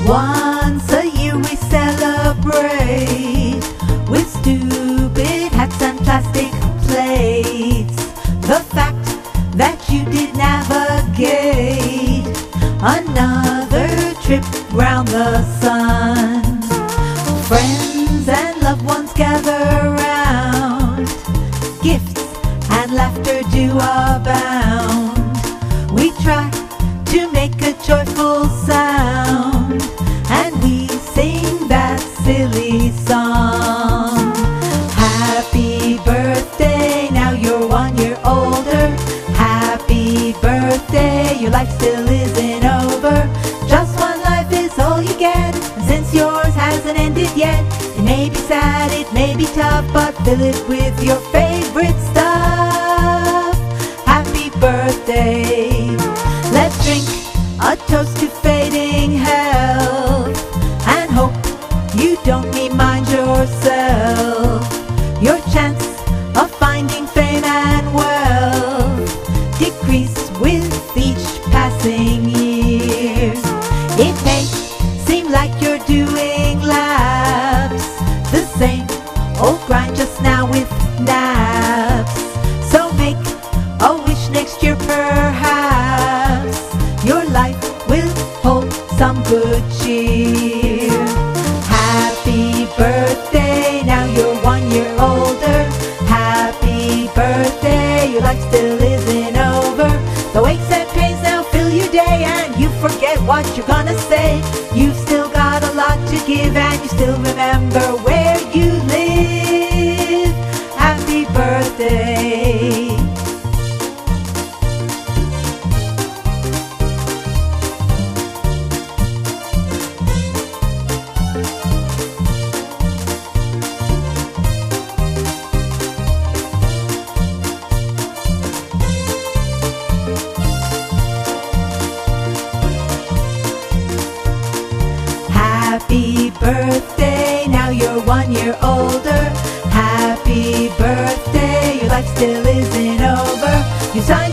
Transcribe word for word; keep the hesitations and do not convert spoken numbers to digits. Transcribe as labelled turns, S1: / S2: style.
S1: Once a year we celebrate with stupid hats and plastic plates. The fact that you did navigate another trip round the sun. Friends and loved ones gather round, gifts and laughter do abound. We try to make a joyful sound, and we sing that silly song. Happy birthday, now you're one year older. Happy birthday, your life still isn't over. Just one life is all you get, and since yours hasn't ended yet, it may be sad, it may be tough, but fill it with your favorite stuff. Happy birthday. Let's drink a toast to fading health, and hope you don't need mind yourself. Your chance of finding fame and wealth decrease with each passing year. It may seem like you're doing laps, the same old grind just now with naps. So make a wish next year perhaps, your life will hold some good cheer. Happy birthday, now you're one year older. Happy birthday, your life still isn't over. The aches and pains now fill your day, and you forget what you're gonna say. You've still got a lot to give, and you still remember where you live. Happy birthday. Happy birthday, now you're one year older. Happy birthday, your life still isn't over. You